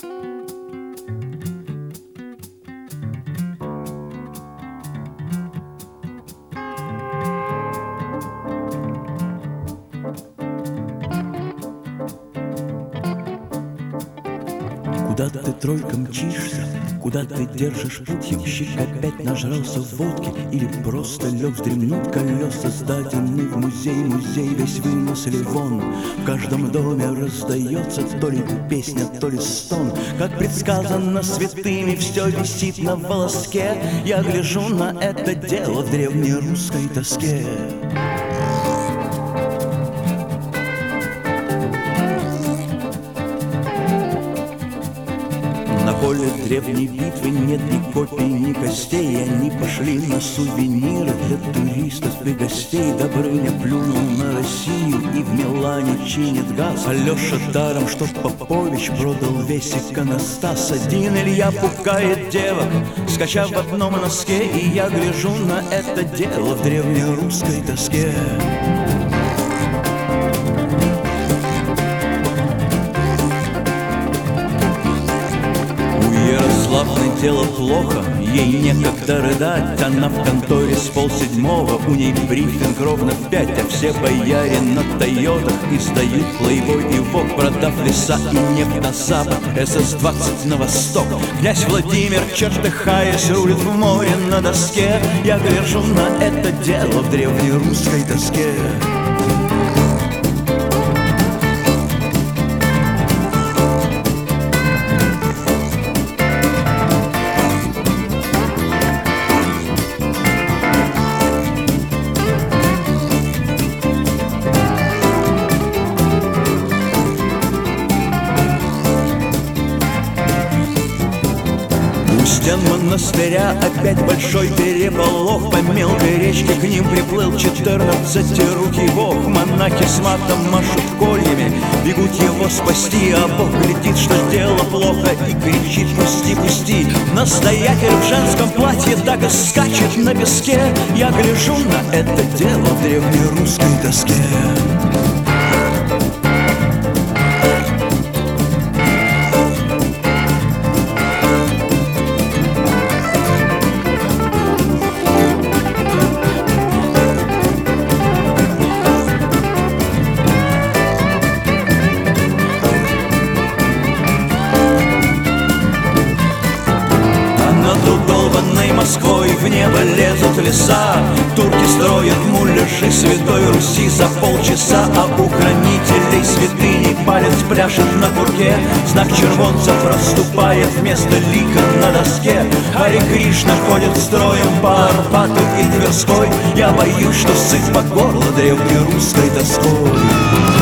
Куда ты, тройка, мчишься? Куда ты держишь путь? Ямщик опять нажрался водки или просто лег вздремнуть? Колеса сдадены в музей, музей весь вынесли вон. В каждом доме раздается то ли песня, то ли стон. Как предсказано святыми, все висит на волоске. Я гляжу на это дело в древнерусской тоске. На поле древней битвы нет ни копий, ни костей. Они пошли на сувениры для туристов и гостей. Добрыня плюнул на Россию и в Милане чинит газ. Алеша даром, что Попович продал весь иконостас. Один Илья пугает девок, скачав в одном носке. И я гляжу на это дело в древнерусской тоске. Ярославной дело плохо, ей некогда рыдать. Она в конторе с 6:30, у ней брифинг ровно в 5. А все бояре на Тойотах издают Плейбой и Вог. Продав леса и нефть на запад, СС-20 на восток. Князь Владимир, чертыхаясь, рулит в море на доске. Я гляжу на это дело в древнерусской тоске. У стен монастыря опять большой переполох. По мелкой речке к ним приплыл 14-рукий бог. Монахи с матом машут кольями, бегут его спасти. А бог глядит, что дело плохо, и кричит: пусти, пусти. Настоятель в женском платье так и скачет на песке. Я гляжу на это дело в древнерусской тоске. Москвой в небо лезут леса. Турки строят муляжи Святой Руси за полчаса. А у хранителей святыни палец пляшет на курке. Знак червонца проступает вместо лика на доске. Харе Кришна ходит строем по Арбату и Тверской. Я боюсь, что сыт по горло древнерусской тоской.